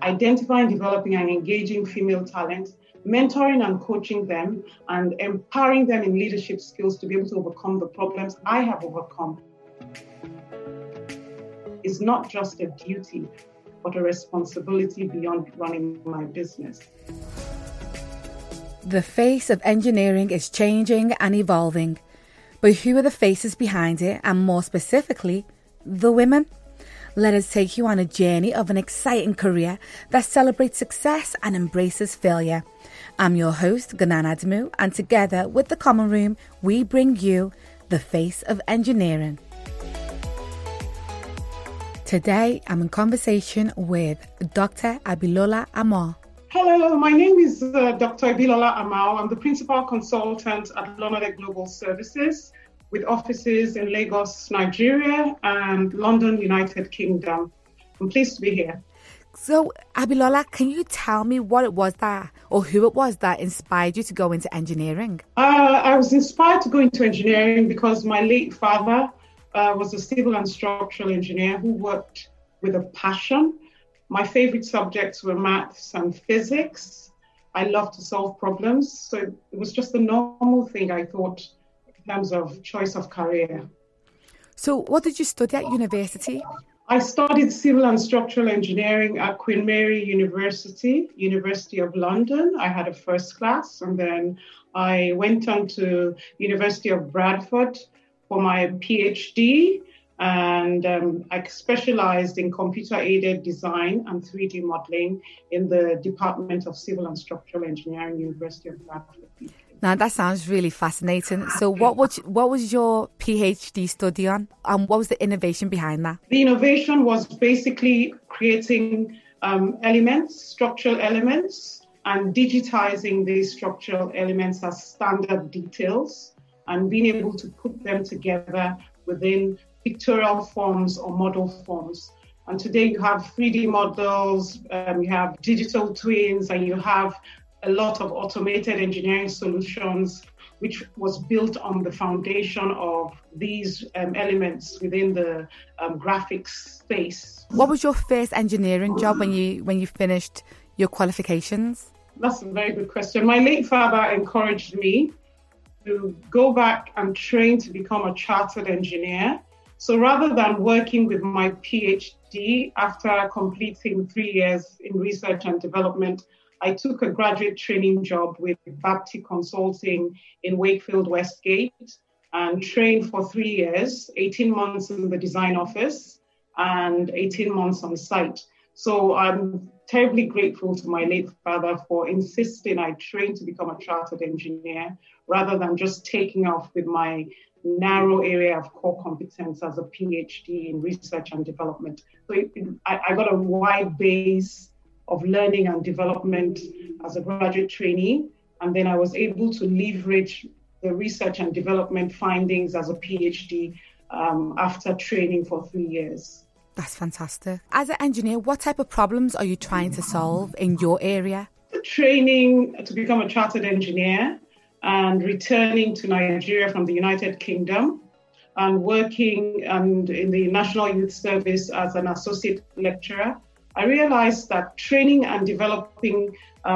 identifying, developing, and engaging female talent, mentoring and coaching them, and empowering them in leadership skills to be able to overcome the problems I have overcome. It's not just a duty, but a responsibility beyond running my business. The face of engineering is changing and evolving, but who are the faces behind it, and more specifically, the women? Let us take you on a journey of an exciting career that celebrates success and embraces failure. I'm your host, Ganan Adamu, and together with The Common Room, we bring you the face of engineering. Today, I'm in conversation with Dr. Abilola Amor. Hello, my name is Dr. Abilola Amor. I'm the principal consultant at Lonade Global Services with offices in Lagos, Nigeria, and London, United Kingdom. I'm pleased to be here. So, Abilola, can you tell me what it was that, or who it was that inspired you to go into engineering? I was inspired to go into engineering because my late father was a civil and structural engineer who worked with a passion. My favorite subjects were maths and physics. I loved to solve problems. So it was just a normal thing, I thought, in terms of choice of career. So what did you study at university? I studied civil and structural engineering at Queen Mary University, University of London. I had a first class, and then I went on to University of Bradford for my PhD, and I specialized in computer-aided design and 3D modeling in the Department of Civil and Structural Engineering, University of Bradford. Now, that sounds really fascinating. So what was your PhD study on, and what was the innovation behind that? The innovation was basically creating structural elements, and digitizing these structural elements as standard details, and being able to put them together within pictorial forms or model forms. And today you have 3D models, you have digital twins, and you have a lot of automated engineering solutions, which was built on the foundation of these elements within the graphics space. What was your first engineering job when you finished your qualifications? That's a very good question. My late father encouraged me to go back and train to become a chartered engineer. So rather than working with my PhD after completing 3 years in research and development, I took a graduate training job with Bapti Consulting in Wakefield, Westgate, and trained for 3 years, 18 months in the design office and 18 months on site. So I'm terribly grateful to my late father for insisting I train to become a chartered engineer rather than just taking off with my narrow area of core competence as a PhD in research and development. So I got a wide base of learning and development as a graduate trainee, and then I was able to leverage the research and development findings as a PhD after training for 3 years. That's fantastic. As an engineer, what type of problems are you trying to solve in your area? Training to become a chartered engineer and returning to Nigeria from the United Kingdom and working in the National Youth Service as an associate lecturer. I realized that training and developing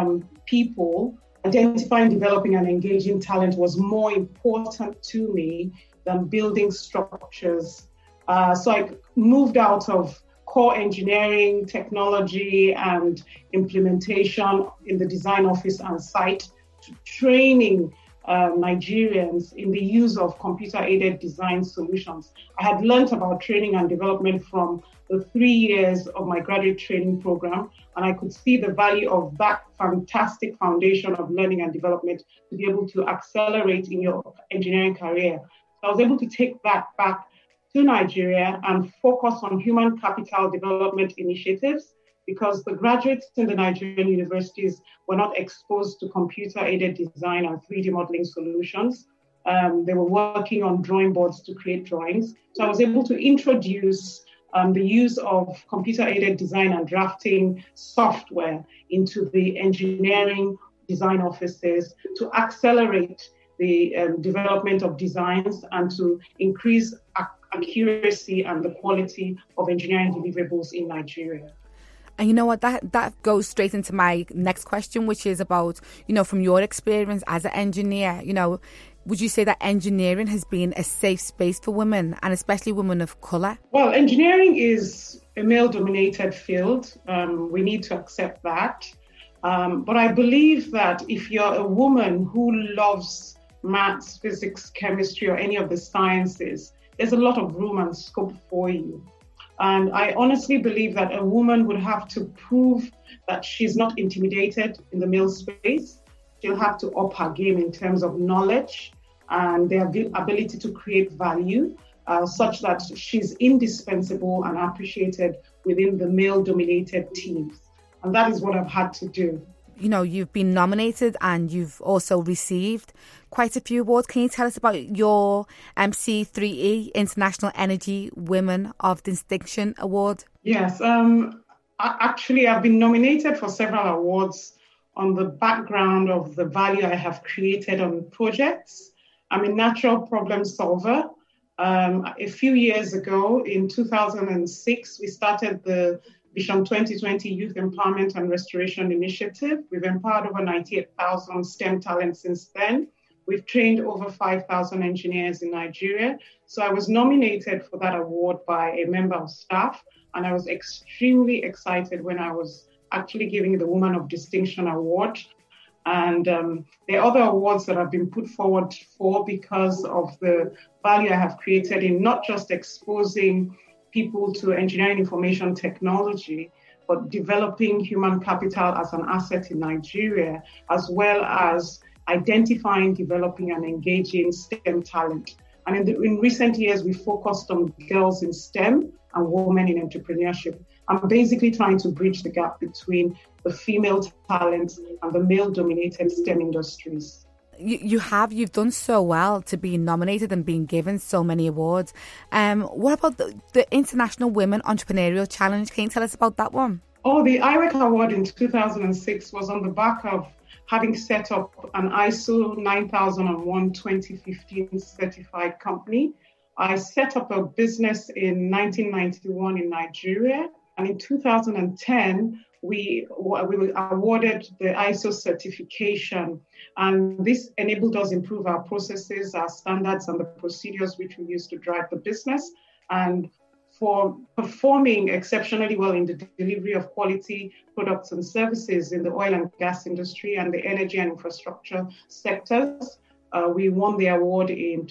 people, identifying, developing, and engaging talent was more important to me than building structures. So I moved out of core engineering, technology, and implementation in the design office and site to training Nigerians in the use of computer-aided design solutions. I had learned about training and development from the 3 years of my graduate training program, and I could see the value of that fantastic foundation of learning and development to be able to accelerate in your engineering career. So I was able to take that back to Nigeria and focus on human capital development initiatives, because the graduates in the Nigerian universities were not exposed to computer-aided design and 3D modeling solutions. They were working on drawing boards to create drawings. So I was able to introduce the use of computer-aided design and drafting software into the engineering design offices to accelerate the development of designs and to increase accuracy and the quality of engineering deliverables in Nigeria. And you know what, that goes straight into my next question, which is about, from your experience as an engineer, would you say that engineering has been a safe space for women, and especially women of colour? Well, engineering is a male-dominated field. We need to accept that. But I believe that if you're a woman who loves maths, physics, chemistry, or any of the sciences, there's a lot of room and scope for you. And I honestly believe that a woman would have to prove that she's not intimidated in the male space. She'll have to up her game in terms of knowledge and their ability to create value, such that she's indispensable and appreciated within the male-dominated teams. And that is what I've had to do. You've been nominated and you've also received quite a few awards. Can you tell us about your C3E International Energy Women of Distinction Award? Yes, actually I've been nominated for several awards on the background of the value I have created on projects. I'm a natural problem solver. A few years ago, in 2006, we started the Vision 2020 Youth Empowerment and Restoration Initiative. We've empowered over 98,000 STEM talents since then. We've trained over 5,000 engineers in Nigeria. So I was nominated for that award by a member of staff, and I was extremely excited when I was actually giving the Woman of Distinction Award. And there are other awards that have been put forward for because of the value I have created in not just exposing people to engineering information technology, but developing human capital as an asset in Nigeria, as well as identifying, developing, and engaging STEM talent. And in recent years, we focused on girls in STEM and women in entrepreneurship. I'm basically trying to bridge the gap between the female talent and the male-dominated STEM industries. You've done so well to be nominated and being given so many awards. What about the International Women Entrepreneurial Challenge? Can you tell us about that one? Oh, the IWEC Award in 2006 was on the back of having set up an ISO 9001 2015 certified company. I set up a business in 1991 in Nigeria, and in 2010, we were awarded the ISO certification, and this enabled us improve our processes, our standards, and the procedures which we use to drive the business, and for performing exceptionally well in the delivery of quality products and services in the oil and gas industry and the energy and infrastructure sectors. We won the award in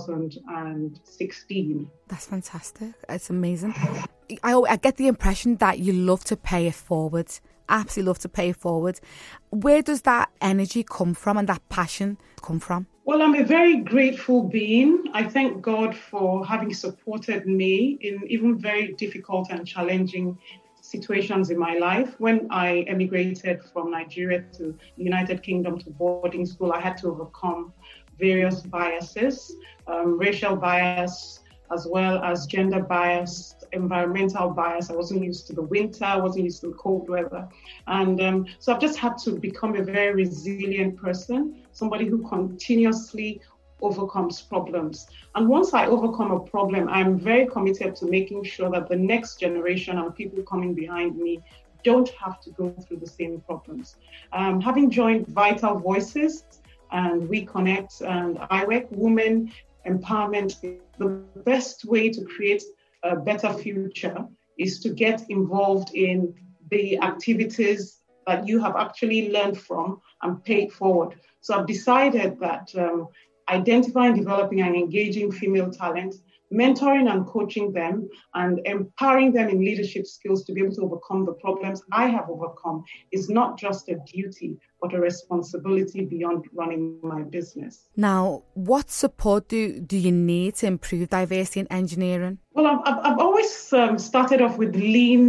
2016. That's fantastic. It's amazing. I get the impression that you love to pay it forward. Absolutely love to pay it forward. Where does that energy come from and that passion come from? Well, I'm a very grateful being. I thank God for having supported me in even very difficult and challenging situations in my life. When I emigrated from Nigeria to the United Kingdom to boarding school, I had to overcome various biases, racial bias, as well as gender bias, environmental bias. I wasn't used to the winter, I wasn't used to the cold weather. And so I've just had to become a very resilient person, somebody who continuously overcomes problems. And once I overcome a problem, I'm very committed to making sure that the next generation and people coming behind me don't have to go through the same problems. Having joined Vital Voices and We Connect and IWEC, Women Empowerment, the best way to create a better future is to get involved in the activities that you have actually learned from and paid forward. So I've decided that identifying, developing, and engaging female talent, mentoring and coaching them, and empowering them in leadership skills to be able to overcome the problems I have overcome is not just a duty, but a responsibility beyond running my business. Now, what support do you need to improve diversity in engineering? Well, I've always started off with the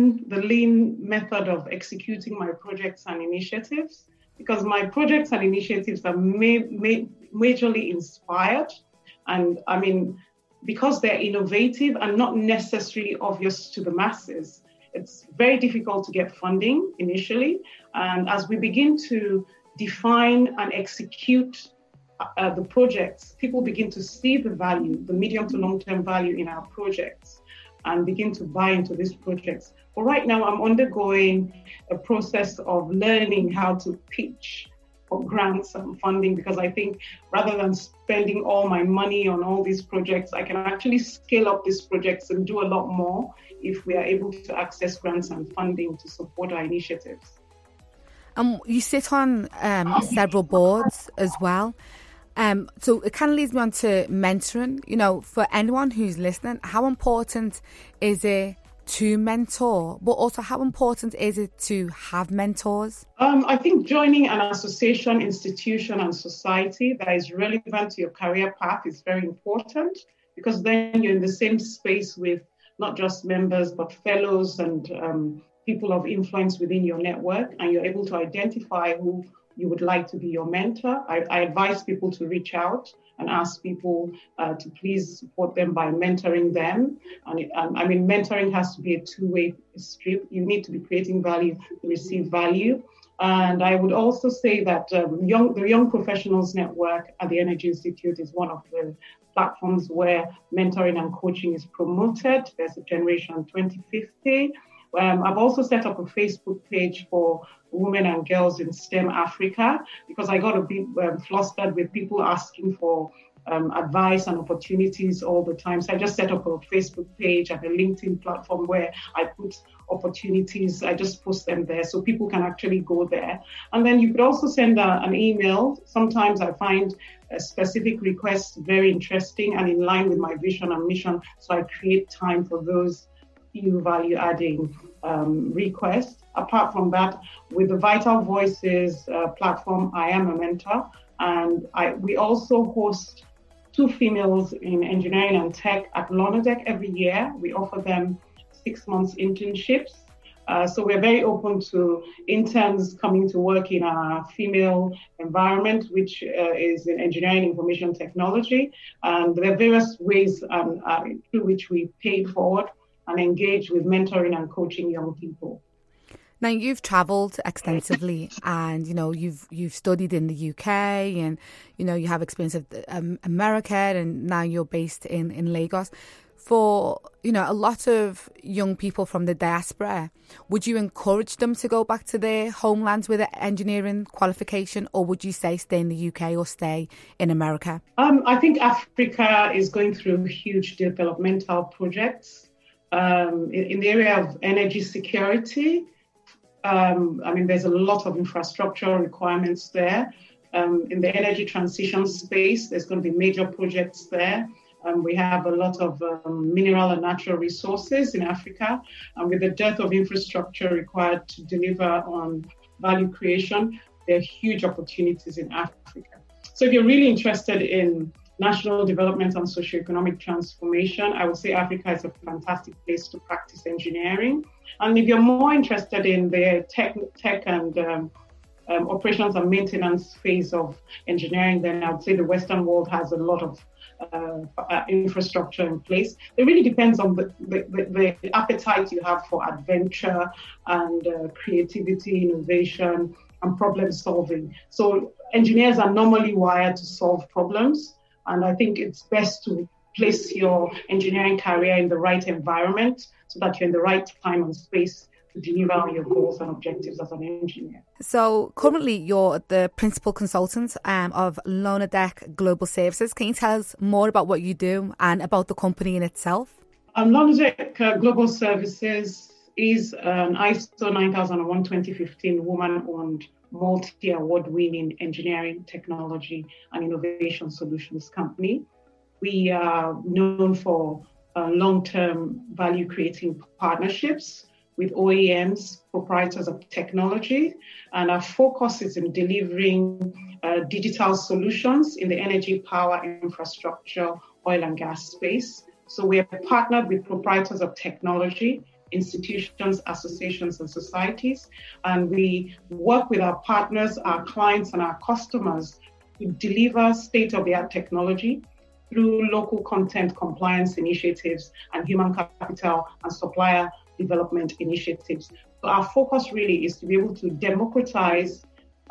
lean method of executing my projects and initiatives, because my projects and initiatives are majorly inspired. And I mean, because they're innovative and not necessarily obvious to the masses, it's very difficult to get funding initially. And as we begin to define and execute the projects, people begin to see the value, the medium to long-term value in our projects. and begin to buy into these projects. But right now, I'm undergoing a process of learning how to pitch for grants and funding, because I think rather than spending all my money on all these projects, I can actually scale up these projects and do a lot more if we are able to access grants and funding to support our initiatives. You sit on several boards as well. So it kind of leads me on to mentoring. You know, for anyone who's listening, how important is it to mentor, but also how important is it to have mentors? I think joining an association, institution, and society that is relevant to your career path is very important, because then you're in the same space with not just members, but fellows and people of influence within your network, and you're able to identify who you would like to be your mentor. I advise people to reach out and ask people to please support them by mentoring them. And I mean, mentoring has to be a two-way street. You need to be creating value to receive value. And I would also say that the Young Professionals Network at the Energy Institute is one of the platforms where mentoring and coaching is promoted. There's a Generation 2050. I've also set up a Facebook page for women and girls in STEM Africa, because I got a bit flustered with people asking for advice and opportunities all the time. So I just set up a Facebook page and a LinkedIn platform where I put opportunities. I just post them there so people can actually go there. And then you could also send an email. Sometimes I find specific requests very interesting and in line with my vision and mission. So I create time for those few value-adding requests. Apart from that, with the Vital Voices platform, I am a mentor, and we also host 2 females in engineering and tech at Lonadec every year. We offer them 6 months internships. So we're very open to interns coming to work in a female environment, which is in engineering information technology. And there are various ways through which we pay it forward and engage with mentoring and coaching young people. Now, you've travelled extensively and, you know, you've studied in the UK and, you know, you have experience of America, and now you're based in Lagos. For, you know, a lot of young people from the diaspora, would you encourage them to go back to their homelands with an engineering qualification, or would you say stay in the UK or stay in America? I think Africa is going through huge developmental projects. In the area of energy security, I mean, there's a lot of infrastructure requirements there. In the energy transition space, there's going to be major projects there. We have a lot of mineral and natural resources in Africa. And with the dearth of infrastructure required to deliver on value creation, there are huge opportunities in Africa. So if you're really interested in national development and socioeconomic transformation, I would say Africa is a fantastic place to practice engineering. And if you're more interested in the tech and operations and maintenance phase of engineering, then I would say the Western world has a lot of infrastructure in place. It really depends on the appetite you have for adventure and creativity, innovation, and problem solving. So engineers are normally wired to solve problems. And I think it's best to place your engineering career in the right environment so that you're in the right time and space to deliver on your goals and objectives as an engineer. So currently you're the principal consultant of Lonadec Global Services. Can you tell us more about what you do and about the company in itself? Lonadec Global Services is an ISO 9001:2015 woman-owned multi-award-winning engineering, technology, and innovation solutions company. We are known for long-term value-creating partnerships with OEMs, proprietors of technology, and our focus is in delivering digital solutions in the energy, power, infrastructure, oil and gas space. So we are partnered with proprietors of technology, institutions, associations, and societies. And we work with our partners, our clients, and our customers to deliver state-of-the-art technology through local content compliance initiatives and human capital and supplier development initiatives. So our focus really is to be able to democratize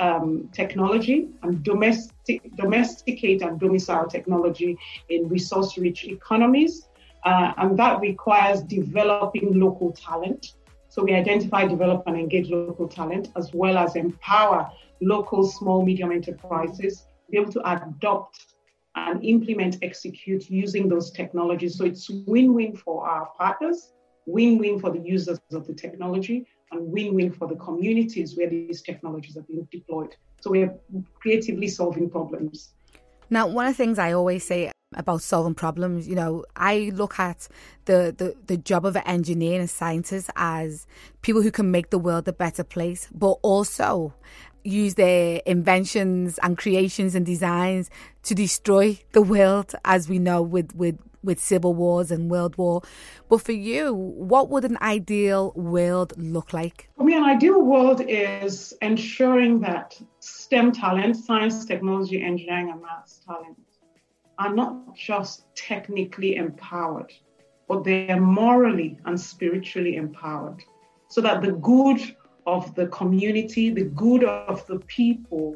technology and domesticate and domicile technology in resource-rich economies. And that requires developing local talent. So we identify, develop, and engage local talent, as well as empower local small, medium enterprises to be able to adopt and implement, execute using those technologies. So it's win-win for our partners, win-win for the users of the technology, and win-win for the communities where these technologies are being deployed. So we're creatively solving problems. Now, one of the things I always say about solving problems, I look at the job of an engineer and a scientist as people who can make the world a better place, but also use their inventions and creations and designs to destroy the world, as we know with civil wars and world war. But for you, what would an ideal world look like? For me, an ideal world is ensuring that STEM talent, science, technology, engineering, and maths talent, are not just technically empowered, but they are morally and spiritually empowered, so that the good of the community, the good of the people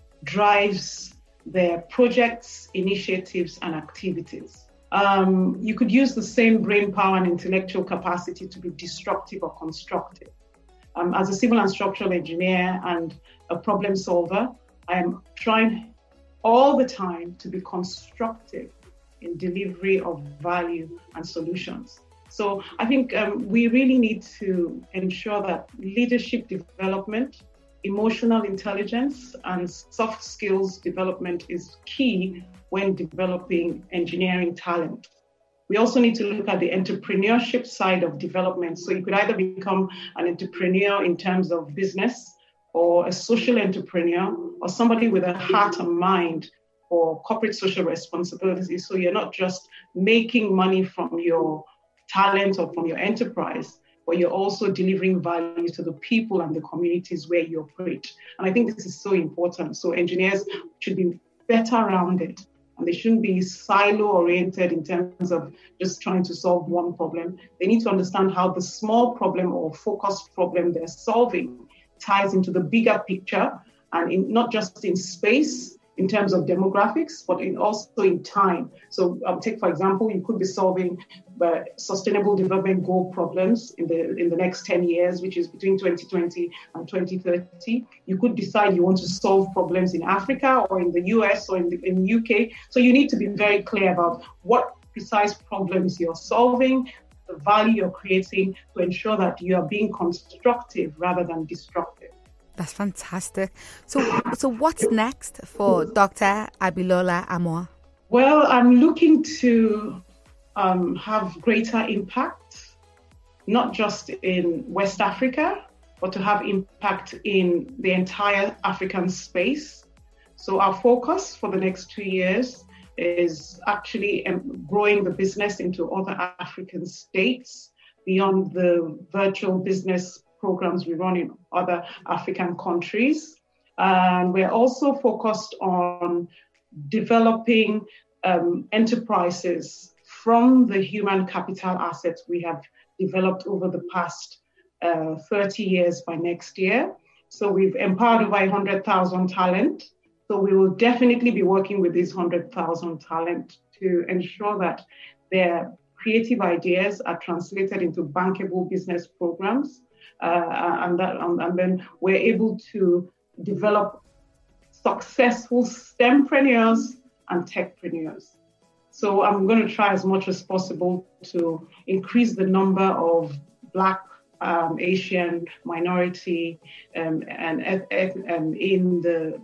drives their projects, initiatives, and activities. You could use the same brain power and intellectual capacity to be destructive or constructive. As a civil and structural engineer and a problem solver, I am trying all the time to be constructive in delivery of value and solutions. So I think we really need to ensure that leadership development, emotional intelligence, and soft skills development is key when developing engineering talent. We also need to look at the entrepreneurship side of development. So you could either become an entrepreneur in terms of business, or a social entrepreneur, or somebody with a heart and mind for corporate social responsibility. So you're not just making money from your talent or from your enterprise, but you're also delivering value to the people and the communities where you operate. And I think this is so important. So engineers should be better rounded, and they shouldn't be silo-oriented in terms of just trying to solve one problem. They need to understand how the small problem or focused problem they're solving ties into the bigger picture, and not just in space, in terms of demographics, but also in time. So take, for example, you could be solving the sustainable development goal problems in the next 10 years, which is between 2020 and 2030. You could decide you want to solve problems in Africa or in the US or in the UK. So you need to be very clear about what precise problems you're solving, the value you're creating, to ensure that you are being constructive rather than destructive. That's fantastic. So what's next for Dr. Abilola Amoah? Well, I'm looking to have greater impact, not just in West Africa, but to have impact in the entire African space. So our focus for the next 2 years is actually growing the business into other African states beyond the virtual business programs we run in other African countries. And we're also focused on developing enterprises from the human capital assets we have developed over the past 30 years by next year. So we've empowered over 100,000 talent. So we will definitely be working with these 100,000 talent to ensure that their creative ideas are translated into bankable business programs. And then we're able to develop successful STEMpreneurs and techpreneurs. So I'm going to try as much as possible to increase the number of Black, Asian, minority, and in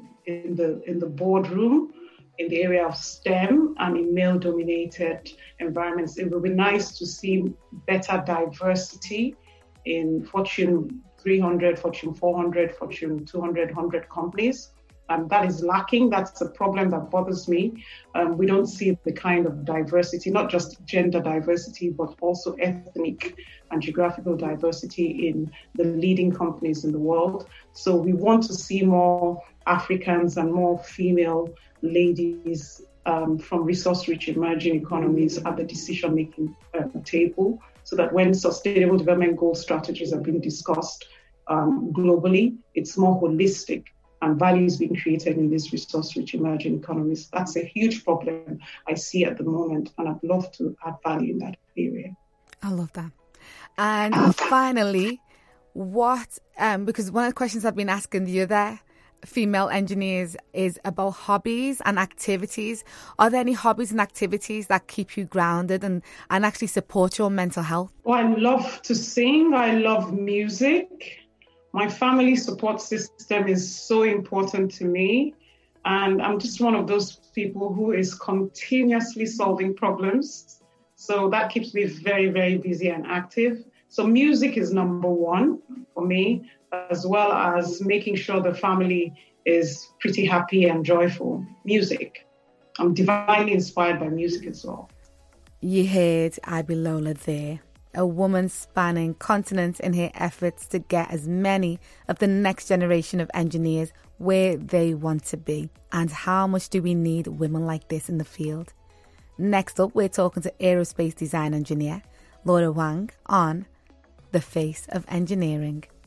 the boardroom, in the area of STEM and in male-dominated environments. It would be nice to see better diversity in Fortune 300, Fortune 400, Fortune 200, 100 companies. That is lacking. That's a problem that bothers me. We don't see the kind of diversity, not just gender diversity, but also ethnic and geographical diversity in the leading companies in the world. So we want to see more Africans and more female ladies from resource-rich emerging economies at the decision-making table, so that when sustainable development goal strategies are being discussed globally, it's more holistic and value is being created in these resource-rich emerging economies. That's a huge problem I see at the moment, and I'd love to add value in that area. I love that. And finally, what, because one of the questions I've been asking the other female engineers is about hobbies and activities. Are there any hobbies and activities that keep you grounded and actually support your mental health? Well, I love to sing. I love music. My family support system is so important to me. And I'm just one of those people who is continuously solving problems. So that keeps me very, very busy and active. So music is number one for me, as well as making sure the family is pretty happy and joyful. Music. I'm divinely inspired by music as well. You heard Abilola there, a woman spanning continents in her efforts to get as many of the next generation of engineers where they want to be. And how much do we need women like this in the field? Next up, we're talking to aerospace design engineer Laura Wang on The Face of Engineering.